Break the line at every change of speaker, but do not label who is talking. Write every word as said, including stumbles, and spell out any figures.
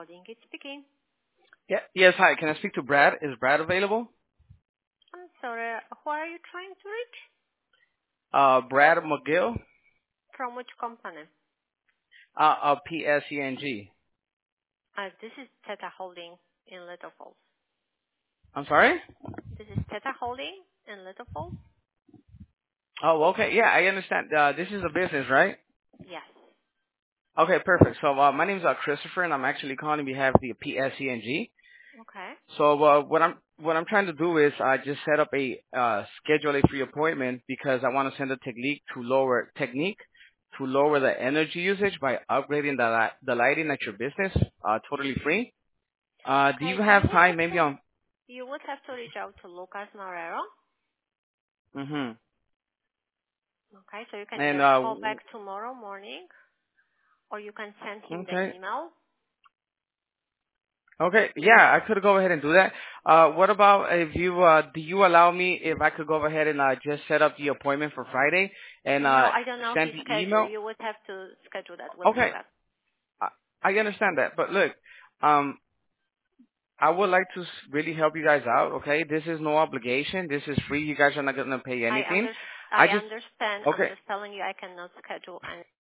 Holding. It's speaking.
Yeah. Yes. Hi. Can I speak to Brad? Is Brad available?
I'm sorry. Who are you trying to reach?
Uh, Brad McGill.
From which company?
Uh, uh, P S E N G.
Uh, this is Theta Holding in Little Falls.
I'm sorry.
This is Theta Holding in Little Falls?
Oh, okay. Yeah, I understand. Uh, this is a business, right?
Yes.
Okay, perfect. So uh, my name is uh, Christopher, and I'm actually calling on behalf of the P S E N G.
Okay.
So uh, what I'm what I'm trying to do is I just set up a uh, schedule a free appointment because I want to send a technique to lower technique to lower the energy usage by upgrading the li- the lighting at your business, uh, totally free. Uh, do you
Okay. You
have
would
time?
have
Maybe
to
on.
you would have to reach out to Lucas Marrero.
Mhm.
Okay. So you can
And
either
uh,
call back tomorrow morning or you can send him the
okay.
email.
Okay, yeah, I could go ahead and do that. Uh, what about if you, uh, do you allow me if I could go ahead and, uh, just set up the appointment for Friday and,
No,
uh,
I don't know
send
his
the
schedule.
email?
You would have to schedule that with
Okay,
Lucas.
I, I understand that, but look, um, I would like to s- really help you guys out, okay? This is no obligation. This is free. You guys are not going to pay
I
anything.
under
I
I
just,
understand. I'm
okay,
just telling you I cannot schedule any